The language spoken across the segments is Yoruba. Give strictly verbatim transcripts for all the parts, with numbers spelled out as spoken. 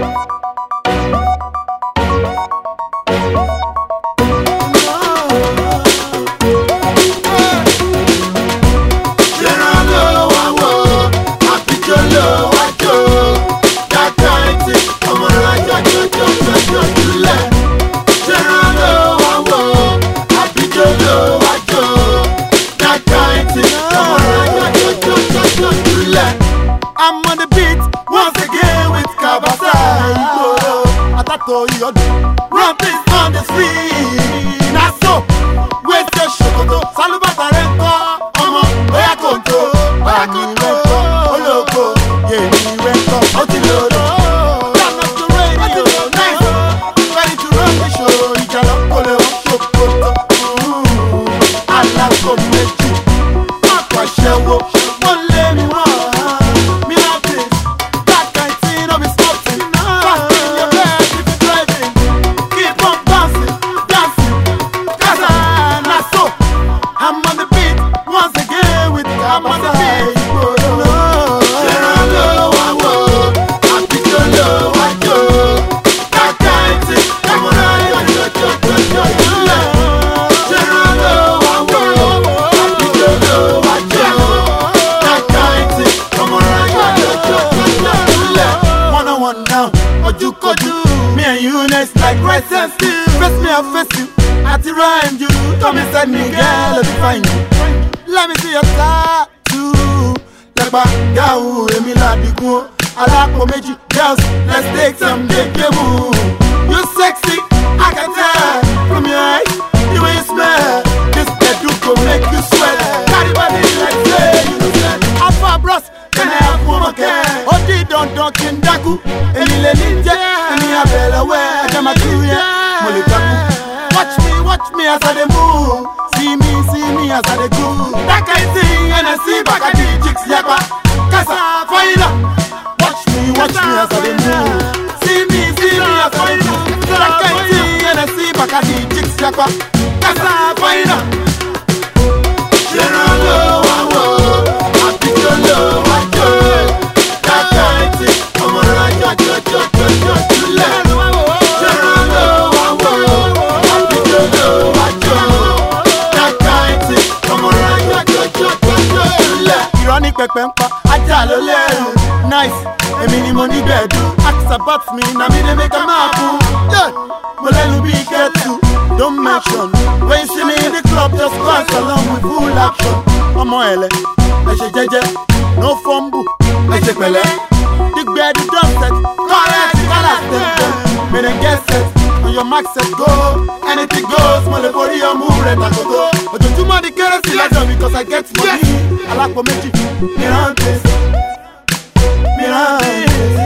I'm on the beat once again with Kabasa. Run things on the street. Now so, where's your shokoto? Salubata reko, omo, oya konto, oya konto, oloko, yeah, we reko, otilolo. Turn up the radio, nice, ready to run the show. Ijalo kole o shokoto, alako meji, akwa shewo, ole mi wa. Me and you next like rice and stew. Face me, I face you. I to rhyme you. Come inside me, girl, let me find you. Let me see your tattoo. Legba, gawu, emi la digun. Alapo meji, girls, let's take some debut. You sexy, I can tell from your eyes, the way you smell. This bedroom go make you sweat. Carry body like say you know that. Alpha bros, can I have one more care? Odi don don kindaku, emi le ninja. Watch me, watch me as I dey move. See me, see me as I dey groove. That kind thing, and I see back at the chicks yakba. Kasa faila. Watch me, watch me as I dey move. See me, see me as I dey move. That kind thing, and I see back at the chicks yakba. Kasa faila. Generalo, wawo, happy jolo, wajo. That kind thing, come on, raja, jo, jo, jo, jo, jo, Pepe mpa, aja lo leru. Nice, emi ni mo ni bedu. Ask about me, na me dey make a mapu. Yeah, molelu be get to. Don't mention, when you see me in the club, just dance along with full action. Omo ele, eje jeje, no fumble, eje pele. The bed is done set, correct, color set. Me then get set, on your mark set go. Anything goes, mole body or move, let go go. But don't you mind the currency like that because I get money. I like for magic, Mirantes, Mirantes.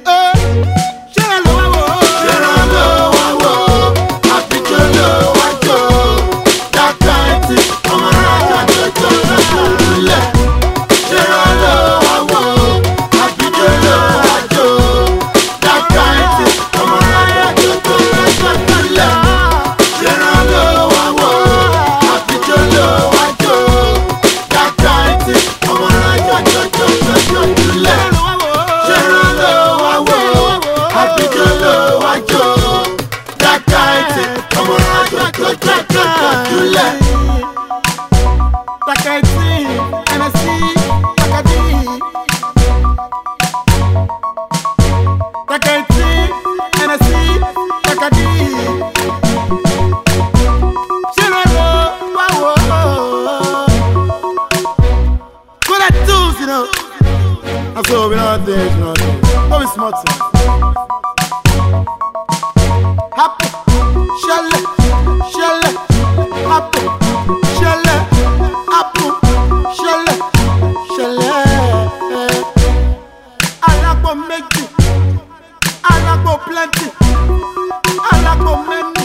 So we not there, you know. Don't be smart. Happy, shelle, shelle, happy, shelle, happy, shelle, shelle. I like for make it, I like for plenty, I like for many.